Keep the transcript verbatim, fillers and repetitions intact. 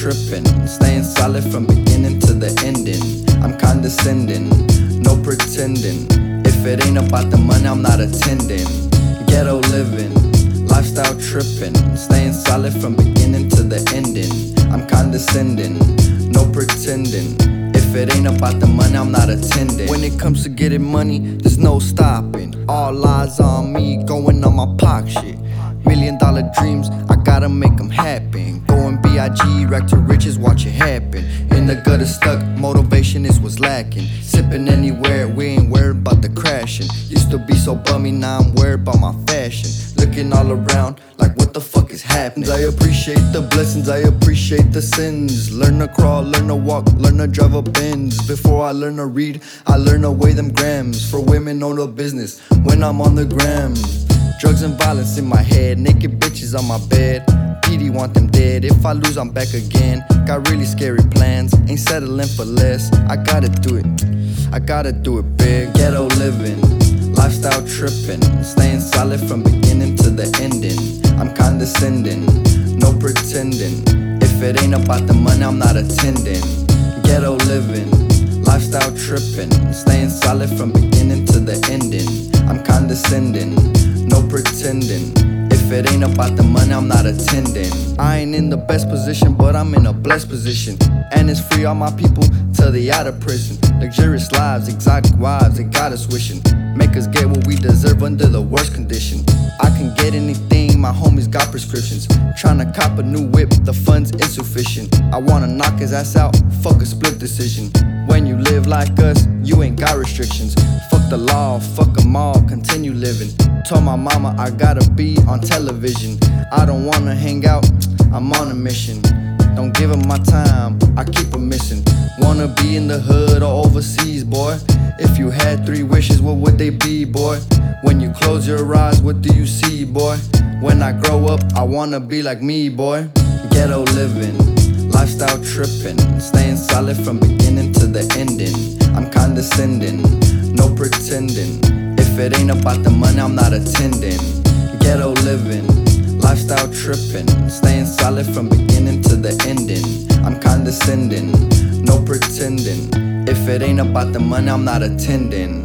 tripping, staying solid from beginning to the ending. I'm condescending, no pretending. If it ain't about the money, I'm not attending. Ghetto living, lifestyle tripping, staying solid from beginning to the ending. I'm condescending, no pretending. If it ain't about the money, I'm not attending. When it comes to getting money, there's no stopping. All eyes on me, going on my Pac shit. Million dollar dreams, I gotta make them happen. Going B I G, rack to riches, watch it happen. In the gutter stuck, motivation is what's lacking. Sipping anywhere, we ain't worried about the crashing. Used to be so bummy, now I'm worried about my fashion. Looking all around, like what the fuck is happening? I appreciate the blessings, I appreciate the sins. Learn to crawl, learn to walk, learn to drive a Benz. Before I learn to read, I learn to weigh them grams. For women, own a business when I'm on the gram. Drugs and violence in my head, naked bitches on my bed. P D want them dead, if I lose I'm back again. Got really scary plans, ain't settling for less. I gotta do it, I gotta do it big. Ghetto living, lifestyle tripping, staying solid from beginning to the ending. I'm condescending, no pretending. If it ain't about the money, I'm not attending. Ghetto living, lifestyle tripping, staying solid from beginning to the ending. I'm condescending, no pretending. If it ain't about the money, I'm not attending. I ain't in the best position, but I'm in a blessed position. And it's free all my people till they out of prison. Luxurious lives, exotic wives, they got us wishing. Make us get what we deserve under the worst condition. I can get anything, my homies got prescriptions. Tryna cop a new whip, the funds insufficient. I wanna knock his ass out, fuck a split decision. When you live like us, you ain't got restrictions. Fuck the law, fuck them all, continue living. Told my mama I gotta be on television. I don't wanna hang out, I'm on a mission. Don't give them my time, I keep them missing. Wanna be in the hood or overseas, boy. If you had three wishes, what would they be, boy? When you close your eyes, what do you see, boy? When I grow up, I wanna be like me, boy. Ghetto living, lifestyle tripping, staying solid from beginning to the ending. I'm condescending, no pretending. If it ain't about the money, I'm not attending. Ghetto living, lifestyle tripping, staying solid from beginning to the ending. I'm condescending, no pretending. If it ain't about the money, I'm not attending.